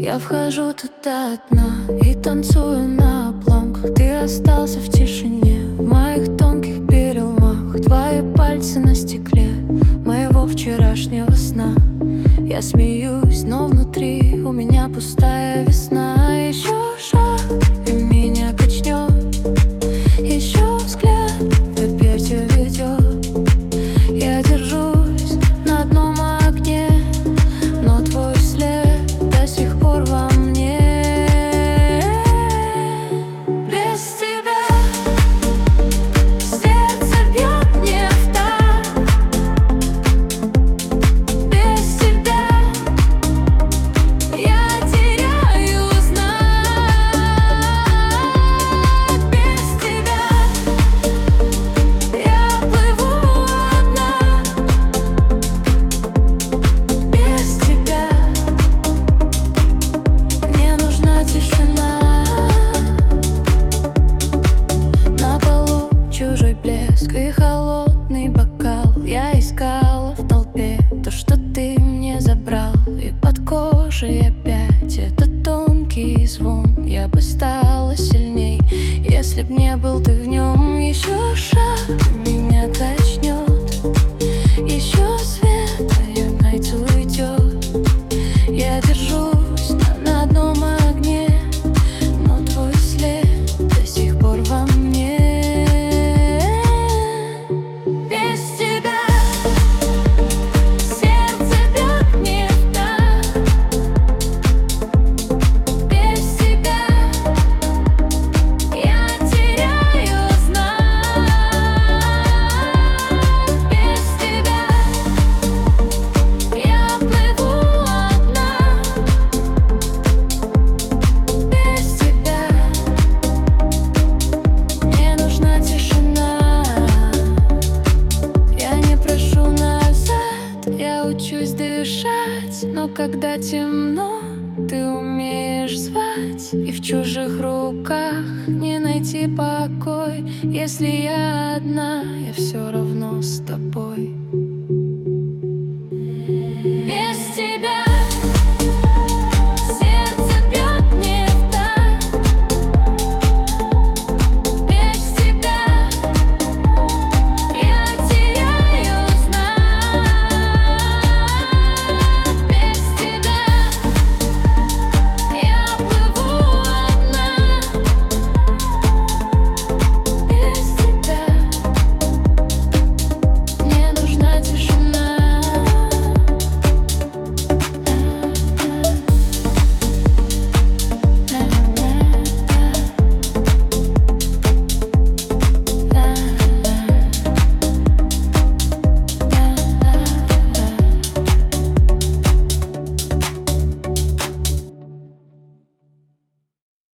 Я вхожу туда одна и танцую на обломках. Ты остался в тишине, в моих тонких переломах. Твои пальцы на стекле моего вчерашнего сна. Я смеюсь, но внутри у меня пустая весна. Еще шаг, и меня качнет. Еще взгляд, опять уведет. Я держусь на одном огне, но твой след до сих пор во мне. Без тебя сердце бьет не в такт. Без тебя я теряю знак. Без тебя я плыву одна. Без тебя мне нужна тишина. На полу чужой блеск и холодный бокал. Я искала в толпе то, что ты мне забрал. И под кожей опять этот тонкий звон. Я бы стала сильней, если б не был ты в нем. Еще шаг, меня качнет. Еще свет, опять уйдет. Я держусь на одном огне, но твой след до сих пор во мне. Без тебя сердце бьет не в такт. Без тебя я теряю знак. Без тебя я плыву одна. Без тебя мне нужна тишина. Я не прошу назад, я учусь дышать. Но когда темно, ты умеешь звать. И в чужих руках не найти покой. Если я одна, я все равно с тобой.